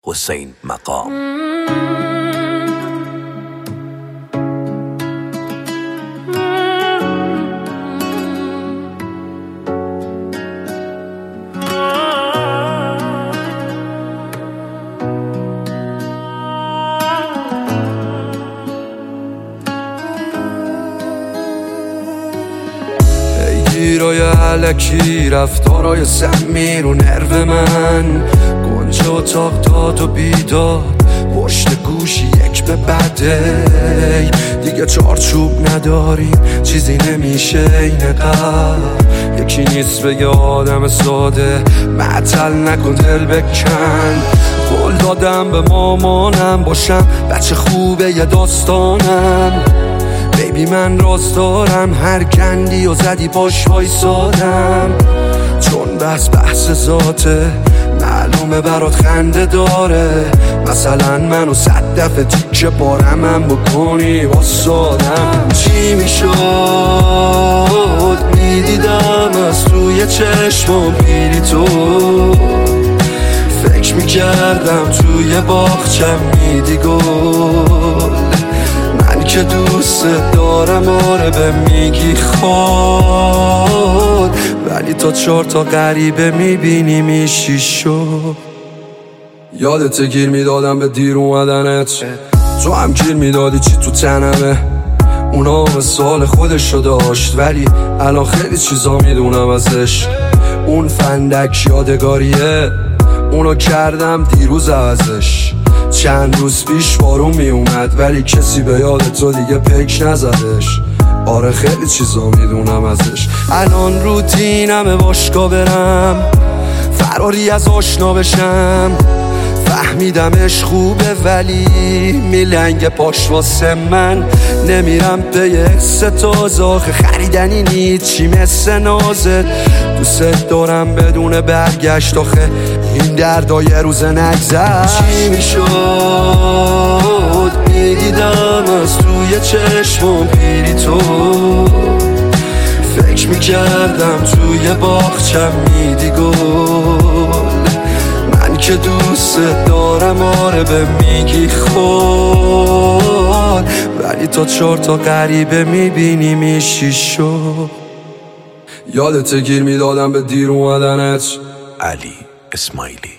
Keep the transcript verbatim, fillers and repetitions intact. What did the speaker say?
حسین مقام. گیرای علکی رفتارای سمی رو نرو من گنج اتاق داد و بیداد پشت گوشی یک به بده دیگه چارچوب نداریم چیزی نمیشه این قبل یکی نیست بگه آدم ساده معطل نکن دل بکن قول دادم به مامانم باشم بچه خوبه یه داستانم بیبی من راست دارم هر گندی و زدی پاش وایسادم چون بحث بحث ذاته معلومه برات خنده داره مثلا منو صد دفعه تیکه پارمم بکنی واسادم چی میشد میدیدم از توی چشمم پیری تو فکر میکردم توی باغچم میدی گل من که دوست دارم آره به میگی خود ولی تا چهار تا غریبه میبینی میشی شد یادت گیر میدادم به دیر اومدنت تو هم گیر میدادی چی تو تنمه اونا به سال خودشو داشت ولی الان خیلی چیزا میدونم ازش اون فندک یادگاریه اونو کردم دیروز ازش چند روز پیش بارون می اومد ولی کسی به یاد تو دیگه پک نزدش آره خیلی چیزا میدونم ازش الان روتینمه باشگاه برم فراری از آشنا بشم فهمیدمش خوبه ولی میلنگ پاش واسه من نمیرم به یه حس تازه آخه خریدنی نیست چی مثل نازت دوست دارم بدون برگشت آخه این دردای روزه نگذر چی میشد میدیدم از توی چشمم پیری تو فکر میکردم توی باغچم میدی گل من که دوست دارم آره به میگی خود ولی تا چهار تا غریبه میبینی میشی شد یادت گیر میدادم به دیر اومدنت علی اسماعیلی.